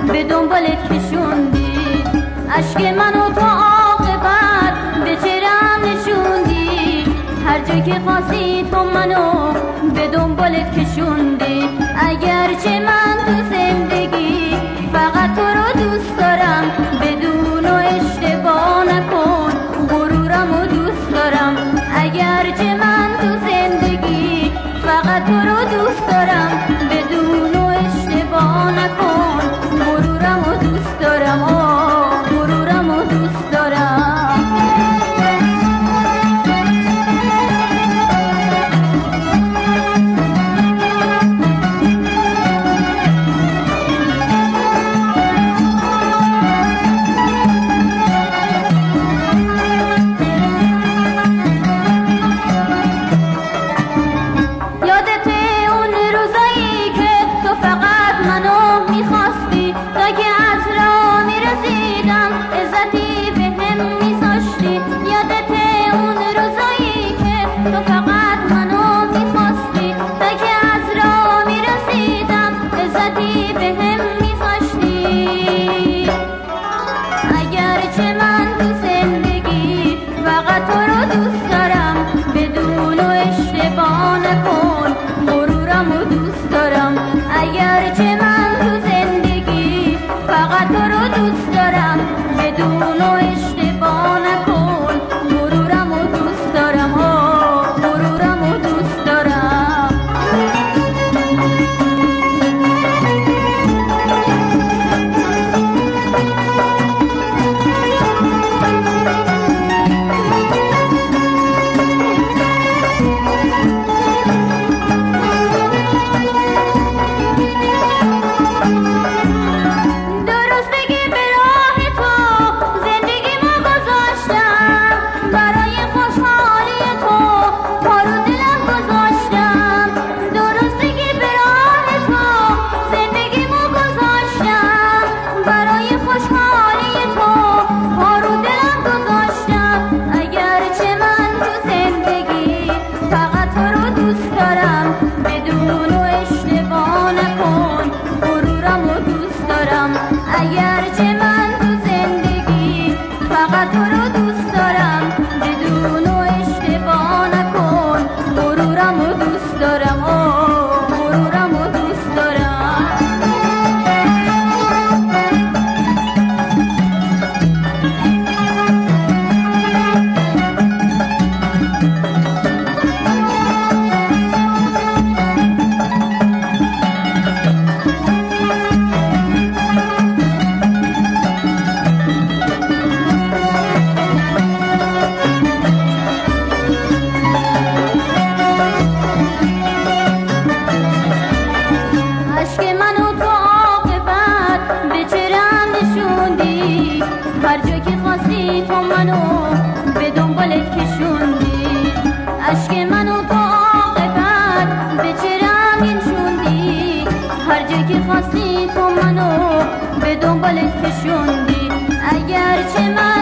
به دنبالت کشوندی، اشک منو تا عاقبت به چهره‌ام نشوندی، هر جا که خواستی تو منو به دنبالت کشوندی. اگرچه من تو زندگی فقط تو رو دوست دارم، بدون و اشتباه نکن غرورمو دوست دارم. اگرچه من تو زندگی فقط تو رو دوست دارم، بدون و اشتباه نکن غرورمو دوست دارم، غرورمو دوست دارم. هر جا که خواستی تو منو به دنبالت کشوندی، اشک منو تا عاقبت به چهره‌ام نشوندی، هر جا که خواستی تو منو به دنبالت کشوندی. اگرچه من